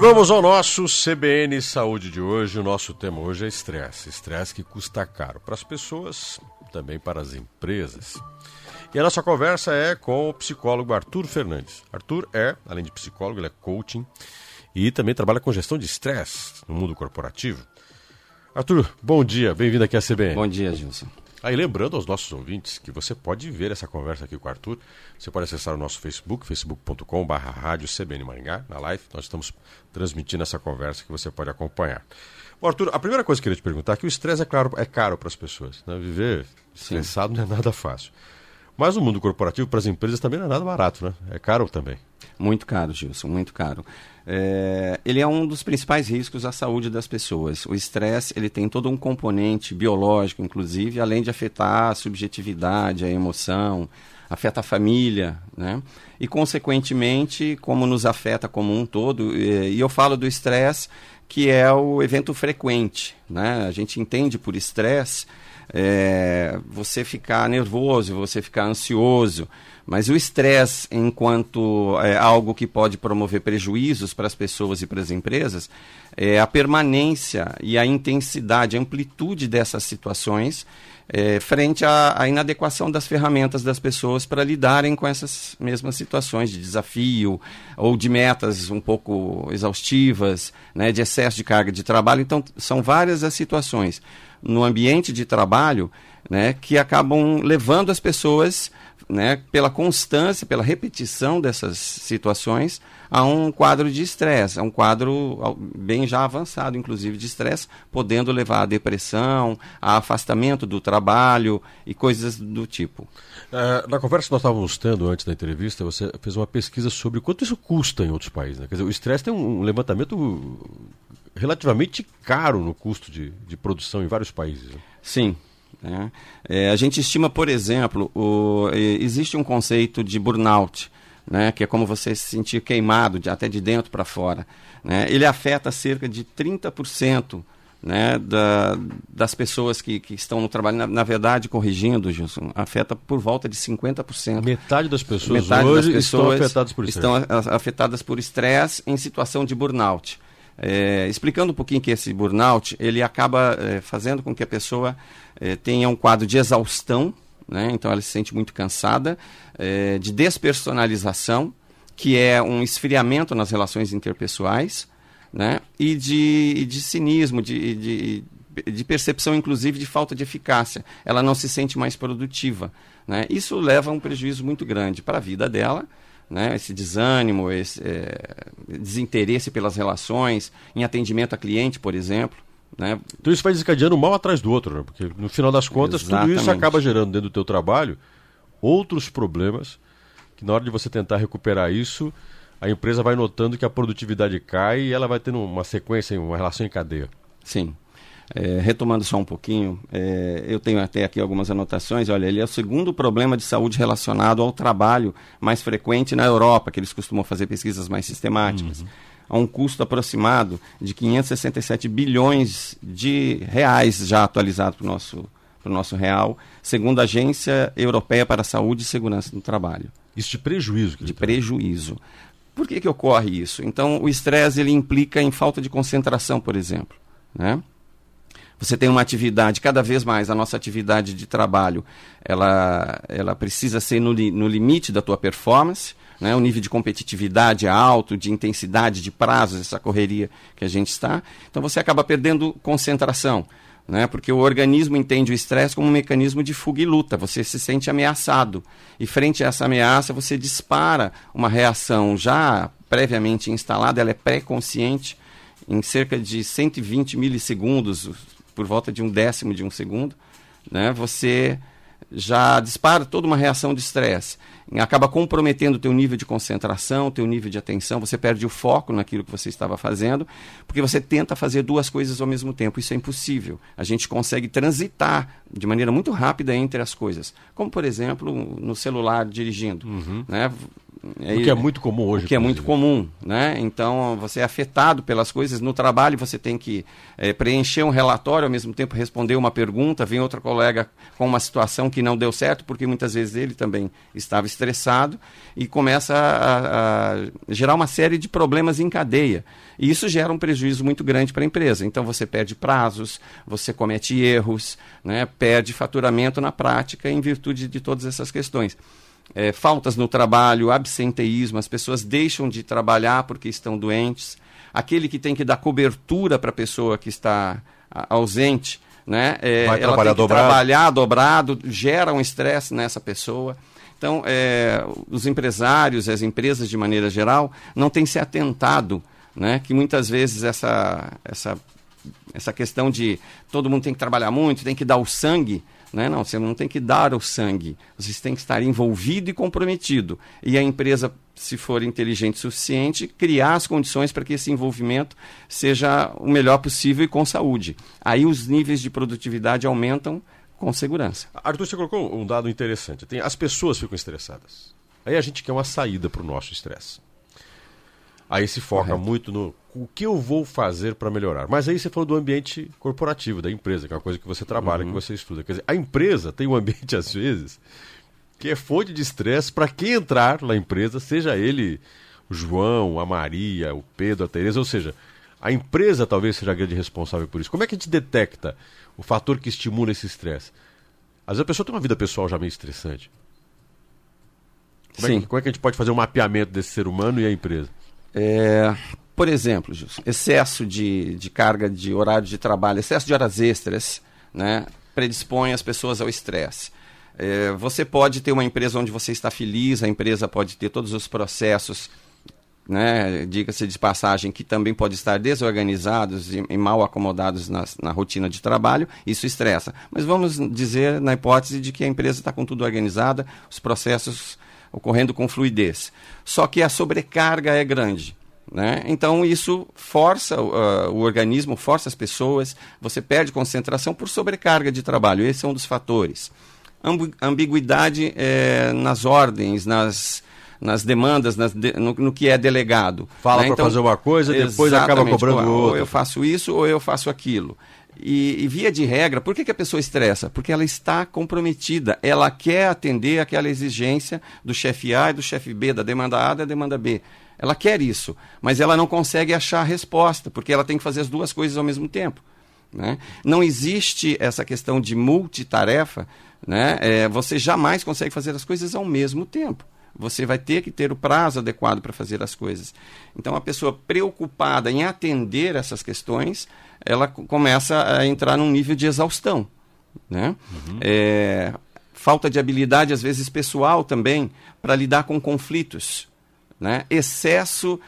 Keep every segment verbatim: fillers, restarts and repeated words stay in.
Vamos ao nosso C B N Saúde de hoje. O nosso tema hoje é estresse. Estresse que custa caro para as pessoas, também para as empresas. E a nossa conversa é com o psicólogo Arthur Fernandes. Arthur é, além de psicólogo, ele é coaching e também trabalha com gestão de estresse no mundo corporativo. Arthur, bom dia, bem-vindo aqui à C B N. Bom dia, Gilson. Aí lembrando aos nossos ouvintes que você pode ver essa conversa aqui com o Arthur. Você pode acessar o nosso Facebook, facebook ponto com barra rádio C B N Maringá, na live. Nós estamos transmitindo essa conversa que você pode acompanhar. Bom, Arthur, a primeira coisa que eu queria te perguntar é que o estresse é, claro, é caro para as pessoas. Né? Viver estressado não é nada fácil. Mas o mundo corporativo, para as empresas, também não é nada barato, né? É caro também. Muito caro, Gilson, muito caro. É, ele é um dos principais riscos à saúde das pessoas. O estresse, ele tem todo um componente biológico, inclusive, além de afetar a subjetividade, a emoção, afeta a família, né? E, consequentemente, como nos afeta como um todo, e eu falo do estresse, que é o evento frequente, né? A gente entende por estresse É, você ficar nervoso, você ficar ansioso, mas o estresse, enquanto é, algo que pode promover prejuízos para as pessoas e para as empresas, é a permanência e a intensidade, a amplitude dessas situações é, frente à, à inadequação das ferramentas das pessoas para lidarem com essas mesmas situações de desafio ou de metas um pouco exaustivas, né, de excesso de carga de trabalho. Então, são várias as situações no ambiente de trabalho, né, que acabam levando as pessoas, né, pela constância, pela repetição dessas situações, a um quadro de estresse, a um quadro bem já avançado, inclusive, de estresse, podendo levar a depressão, a afastamento do trabalho e coisas do tipo. É, na conversa que nós estávamos tendo antes da entrevista, você fez uma pesquisa sobre quanto isso custa em outros países. Né? Quer dizer, o estresse tem um levantamento relativamente caro no custo de, de produção em vários países. Né? Sim. É. É, a gente estima, por exemplo, o, existe um conceito de burnout, né, que é como você se sentir queimado, de, até de dentro para fora. Né? Ele afeta cerca de trinta por cento, né, da, das pessoas que, que estão no trabalho. Na, na verdade, corrigindo, Gilson, afeta por volta de cinquenta por cento. Metade das pessoas Metade hoje das pessoas estão afetadas por estresse. Estão afetadas por estresse em situação de burnout. É, explicando um pouquinho que esse burnout, ele acaba é, fazendo com que a pessoa é, tenha um quadro de exaustão, né? Então ela se sente muito cansada, é, de despersonalização, que é um esfriamento nas relações interpessoais, né? E de, de cinismo, de, de, de percepção, inclusive, de falta de eficácia. Ela não se sente mais produtiva, né? Isso leva a um prejuízo muito grande para a vida dela, né, esse desânimo, esse é, desinteresse pelas relações, em atendimento a cliente, por exemplo. Né? Então isso vai desencadeando um mal atrás do outro, né? Porque no final das contas, Exatamente. Tudo isso acaba gerando dentro do teu trabalho outros problemas, que na hora de você tentar recuperar isso, a empresa vai notando que a produtividade cai e ela vai tendo uma sequência, uma relação em cadeia. Sim. É, retomando só um pouquinho, é, eu tenho até aqui algumas anotações. Olha, ele é o segundo problema de saúde relacionado ao trabalho mais frequente na Europa, que eles costumam fazer pesquisas mais sistemáticas. Uhum. A um custo aproximado de quinhentos e sessenta e sete bilhões de reais já atualizado para o nosso, pro nosso real, segundo a Agência Europeia para a Saúde e Segurança no Trabalho. Isso de prejuízo? De prejuízo. Por que que ocorre isso? Então, o estresse ele implica em falta de concentração, por exemplo, né? Você tem uma atividade, cada vez mais a nossa atividade de trabalho, ela, ela precisa ser no, li, no limite da tua performance, né? O nível de competitividade é alto, de intensidade, de prazos, essa correria que a gente está. Então você acaba perdendo concentração, né? Porque o organismo entende o estresse como um mecanismo de fuga e luta, você se sente ameaçado. E frente a essa ameaça você dispara uma reação já previamente instalada, ela é pré-consciente, em cerca de cento e vinte milissegundos, por volta de um décimo de um segundo, né, você já dispara toda uma reação de estresse. Acaba comprometendo o teu nível de concentração, o teu nível de atenção, você perde o foco naquilo que você estava fazendo, porque você tenta fazer duas coisas ao mesmo tempo. Isso é impossível. A gente consegue transitar de maneira muito rápida entre as coisas. Como, por exemplo, no celular dirigindo. Uhum. Né? O que é muito comum hoje. O que é muito comum, né? Então, você é afetado pelas coisas. No trabalho, você tem que é, preencher um relatório, ao mesmo tempo responder uma pergunta, vem outro colega com uma situação que não deu certo, porque muitas vezes ele também estava estressado, e começa a, a gerar uma série de problemas em cadeia. E isso gera um prejuízo muito grande para a empresa. Então, você perde prazos, você comete erros, né? Perde faturamento na prática em virtude de todas essas questões. É, faltas no trabalho, absenteísmo, as pessoas deixam de trabalhar porque estão doentes. Aquele que tem que dar cobertura para a pessoa que está a, ausente, né? É, Vai ela trabalhar tem que dobrado. trabalhar dobrado, gera um estresse nessa pessoa. Então, é, os empresários, as empresas de maneira geral, não têm se atentado, né? Que muitas vezes essa, essa, essa questão de todo mundo tem que trabalhar muito, tem que dar o sangue, né? Não, você não tem que dar o sangue, você tem que estar envolvido e comprometido. E a empresa, se for inteligente o suficiente, criar as condições para que esse envolvimento seja o melhor possível e com saúde. Aí os níveis de produtividade aumentam com segurança. Arthur, você colocou um dado interessante. Tem, as pessoas ficam estressadas. Aí a gente quer uma saída para o nosso estresse. Aí se foca Correto. muito no o que eu vou fazer para melhorar. Mas aí você falou do ambiente corporativo, da empresa, que é uma coisa que você trabalha, uhum. que você estuda. Quer dizer, a empresa tem um ambiente, às vezes, que é fonte de estresse para quem entrar na empresa, seja ele o João, a Maria, o Pedro, a Tereza, ou seja, a empresa talvez seja a grande responsável por isso. Como é que a gente detecta o fator que estimula esse estresse? Às vezes a pessoa tem uma vida pessoal já meio estressante. Como, Sim. É que, como é que a gente pode fazer um mapeamento desse ser humano e a empresa? É, por exemplo, Gilson, excesso de, de carga de horário de trabalho, excesso de horas extras, né, predispõe as pessoas ao estresse. É, você pode ter uma empresa onde você está feliz, a empresa pode ter todos os processos, né, diga-se de passagem, que também pode estar desorganizados e, e mal acomodados na, na rotina de trabalho, isso estressa. Mas vamos dizer na hipótese de que a empresa está com tudo organizada, os processos ocorrendo com fluidez. Só que a sobrecarga é grande, né? Então isso força uh, o organismo, força as pessoas, você perde concentração por sobrecarga de trabalho, esse é um dos fatores. Ambu- ambiguidade é, nas ordens, nas, nas demandas, nas de, no, no que é delegado. Fala né? para então, fazer uma coisa, depois acaba cobrando outra. Ou eu faço isso ou eu faço aquilo. E, e via de regra, por que, que a pessoa estressa? Porque ela está comprometida, ela quer atender aquela exigência do chefe A e do chefe B, da demanda A e da demanda B. Ela quer isso, mas ela não consegue achar a resposta, porque ela tem que fazer as duas coisas ao mesmo tempo, né? Não existe essa questão de multitarefa, né? É, você jamais consegue fazer as coisas ao mesmo tempo. Você vai ter que ter o prazo adequado para fazer as coisas. Então, a pessoa preocupada em atender essas questões, ela começa a entrar num nível de exaustão, né? Uhum. É, falta de habilidade, às vezes, pessoal também, para lidar com conflitos, né? Excesso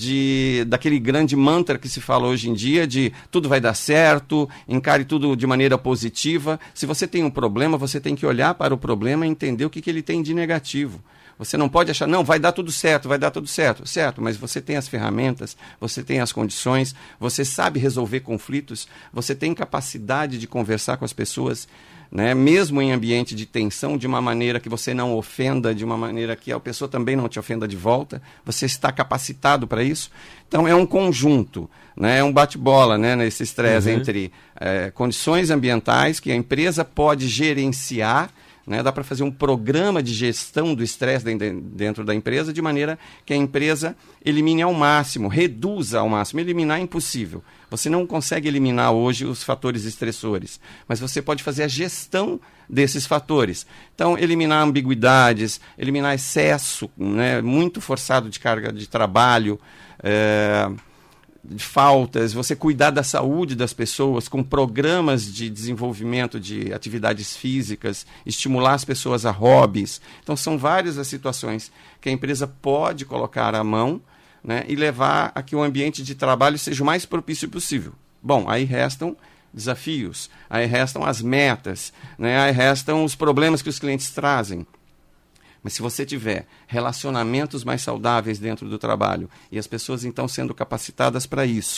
de, daquele grande mantra que se fala hoje em dia de tudo vai dar certo, encare tudo de maneira positiva. Se você tem um problema, você tem que olhar para o problema e entender o que, que ele tem de negativo. Você não pode achar, não, vai dar tudo certo, vai dar tudo certo. Certo, mas você tem as ferramentas, você tem as condições, você sabe resolver conflitos, você tem capacidade de conversar com as pessoas, né, mesmo em ambiente de tensão, de uma maneira que você não ofenda, de uma maneira que a pessoa também não te ofenda de volta. Você está capacitado para isso. Então, é um conjunto, né, é um bate-bola, né, nesse estresse uhum. entre é, condições ambientais que a empresa pode gerenciar, né, dá para fazer um programa de gestão do estresse dentro da empresa de maneira que a empresa elimine ao máximo, reduza ao máximo. Eliminar é impossível. Você não consegue eliminar hoje os fatores estressores, mas você pode fazer a gestão desses fatores. Então, eliminar ambiguidades, eliminar excesso, né, muito forçado de carga de trabalho, é... de faltas, você cuidar da saúde das pessoas com programas de desenvolvimento de atividades físicas, estimular as pessoas a hobbies. Então, são várias as situações que a empresa pode colocar à mão, né, e levar a que o ambiente de trabalho seja o mais propício possível. Bom, aí restam desafios, aí restam as metas, né, aí restam os problemas que os clientes trazem. Mas se você tiver relacionamentos mais saudáveis dentro do trabalho e as pessoas então sendo capacitadas para isso,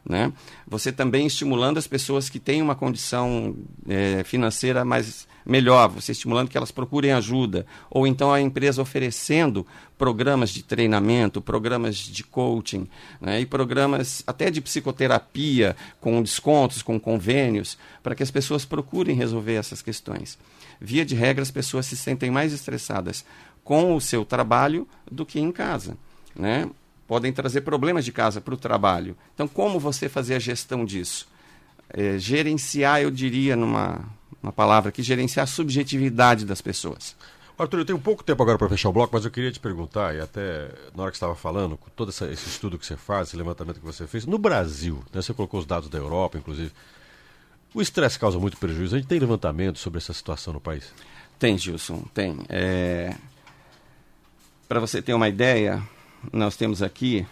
né? Você também estimulando as pessoas que têm uma condição é, financeira mais melhor, você estimulando que elas procurem ajuda, ou então a empresa oferecendo programas de treinamento, programas de coaching, né, e programas até de psicoterapia, com descontos, com convênios, para que as pessoas procurem resolver essas questões. Via de regra, as pessoas se sentem mais estressadas com o seu trabalho do que em casa, né? Podem trazer problemas de casa para o trabalho. Então, como você fazer a gestão disso? É, gerenciar, eu diria, numa uma palavra aqui, gerenciar a subjetividade das pessoas. Arthur, eu tenho pouco tempo agora para fechar o bloco, mas eu queria te perguntar, e até na hora que você estava falando, com todo essa, esse estudo que você faz, esse levantamento que você fez, no Brasil, né, você colocou os dados da Europa, inclusive, o estresse causa muito prejuízo. A gente tem levantamento sobre essa situação no país? Tem, Gilson, tem. É... Para você ter uma ideia, nós temos aqui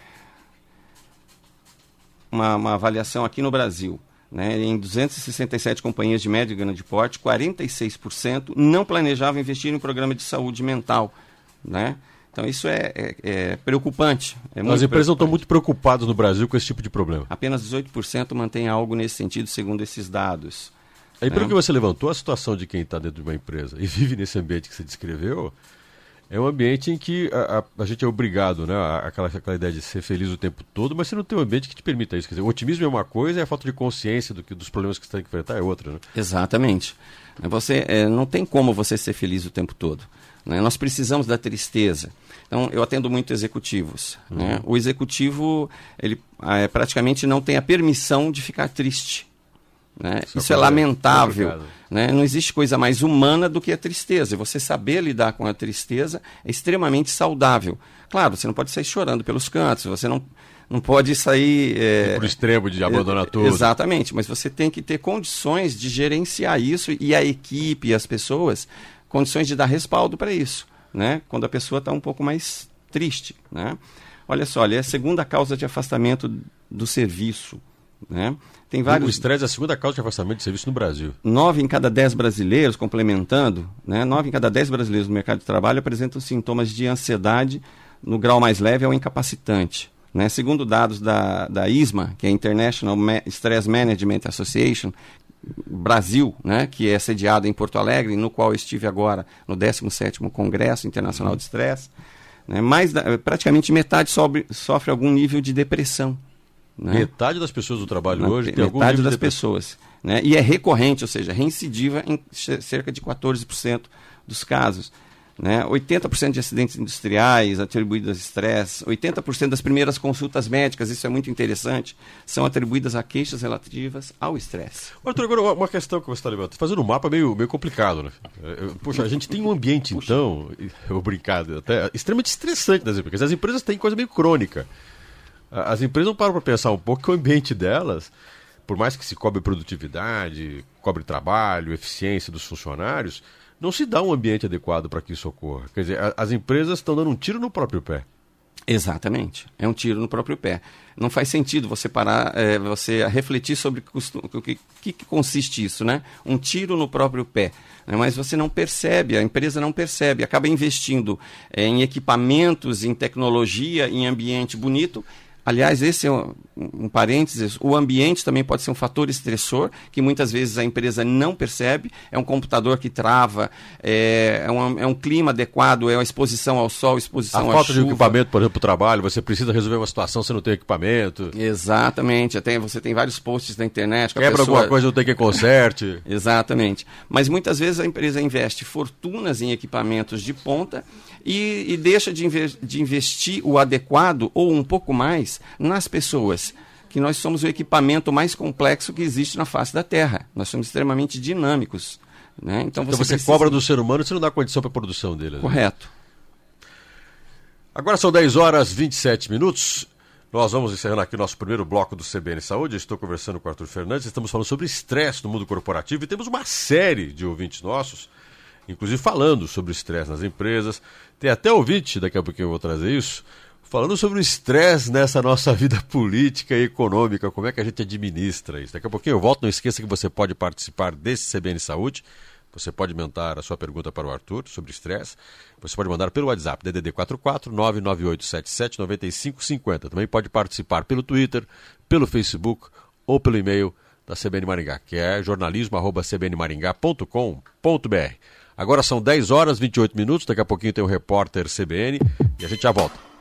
uma, uma avaliação aqui no Brasil. Né, em duzentas e sessenta e sete companhias de médio e grande porte, quarenta e seis por cento não planejavam investir em um programa de saúde mental. Né? Então isso é, é, é preocupante. É As empresas não estão muito preocupadas no Brasil com esse tipo de problema. Apenas dezoito por cento mantém algo nesse sentido, segundo esses dados. Aí, né? pelo que você levantou, a situação de quem está dentro de uma empresa e vive nesse ambiente que você descreveu, é um ambiente em que a, a, a gente é obrigado, né, a, aquela, aquela ideia de ser feliz o tempo todo, mas você não tem um ambiente que te permita isso. Quer dizer, o otimismo é uma coisa e a falta de consciência do que, dos problemas que você tem que enfrentar é outra. Né? Exatamente. Você, é, não tem como você ser feliz o tempo todo. Né? Nós precisamos da tristeza. Então, eu atendo muito executivos. Uhum. Né? O executivo, ele é, praticamente não tem a permissão de ficar triste. Né? Isso, Isso é lamentável. É né? Não existe coisa mais humana do que a tristeza. Você saber lidar com a tristeza é extremamente saudável. Claro, você não pode sair chorando pelos cantos, você não, não pode sair... É, para o extremo de abandonar é, tudo. Exatamente, mas você tem que ter condições de gerenciar isso e a equipe e as pessoas, condições de dar respaldo para isso, né? Quando a pessoa está um pouco mais triste. Né? Olha só, é a segunda causa de afastamento do serviço. Né? Tem vários... O estresse é a segunda causa de afastamento de serviço no Brasil. Nove em cada dez brasileiros, complementando, né? Nove em cada dez brasileiros no mercado de trabalho apresentam sintomas de ansiedade no grau mais leve ao incapacitante. Né? Segundo dados da, da I S M A, que é a International Stress Management Association, Brasil, né? Que é sediado em Porto Alegre, no qual eu estive agora no décimo sétimo Congresso Internacional uhum. de Estresse, né? Mais da, praticamente metade sobre, sofre algum nível de depressão. Né? Metade das pessoas do trabalho Na, hoje tem algum Metade nível das de pessoas. Né? E é recorrente, ou seja, reincidiva em cerca de quatorze por cento dos casos. Né? oitenta por cento de acidentes industriais atribuídos a estresse, oitenta por cento das primeiras consultas médicas, isso é muito interessante, são atribuídas a queixas relativas ao estresse. Arthur, agora uma questão que você está levantando, fazendo um mapa meio, meio complicado, né? Poxa, a gente tem um ambiente, então, eu brincado, até extremamente estressante das empresas. As empresas têm coisa meio crônica. As empresas não param para pensar um pouco que o ambiente delas, por mais que se cobre produtividade, cobre trabalho, eficiência dos funcionários, não se dá um ambiente adequado para que isso ocorra. Quer dizer, as empresas estão dando um tiro no próprio pé. Exatamente, é um tiro no próprio pé. Não faz sentido você parar, é, você refletir sobre o que, que, que consiste isso, né? Um tiro no próprio pé. Né? Mas você não percebe, a empresa não percebe, acaba investindo é, em equipamentos, em tecnologia, em ambiente bonito. Aliás, esse é um, um parênteses, o ambiente também pode ser um fator estressor, que muitas vezes a empresa não percebe, é um computador que trava, é, é, um, é um clima adequado, é uma exposição ao sol, exposição à chuva. A falta de equipamento, por exemplo, para o trabalho, você precisa resolver uma situação, você não tem equipamento. Exatamente, até você tem vários posts na internet. Quebra pessoa... alguma coisa, não tem que conserte. Exatamente, mas muitas vezes a empresa investe fortunas em equipamentos de ponta e, e deixa de, inve- de investir o adequado ou um pouco mais nas pessoas, que nós somos o equipamento mais complexo que existe na face da Terra. Nós somos extremamente dinâmicos. Né? Então você, então você precisa... cobra do ser humano e você não dá condição para a produção dele. Correto. Né? Agora são dez horas e vinte e sete minutos. Nós vamos encerrando aqui o nosso primeiro bloco do C B N Saúde. Eu estou conversando com o Arthur Fernandes. Estamos falando sobre estresse no mundo corporativo e temos uma série de ouvintes nossos, inclusive falando sobre estresse nas empresas. Tem até ouvinte, daqui a pouquinho eu vou trazer isso, falando sobre o estresse nessa nossa vida política e econômica, como é que a gente administra isso. Daqui a pouquinho eu volto, não esqueça que você pode participar desse C B N Saúde, Você pode mandar a sua pergunta para o Arthur sobre estresse. Você pode mandar pelo WhatsApp, D D D quatro quatro nove nove oito sete sete nove cinco cinco zero. Também pode participar pelo Twitter, pelo Facebook ou pelo e-mail da C B N Maringá, que é jornalismo arroba c b n maringá ponto com ponto b r. Agora são dez horas e vinte e oito minutos, daqui a pouquinho tem o repórter C B N e a gente já volta.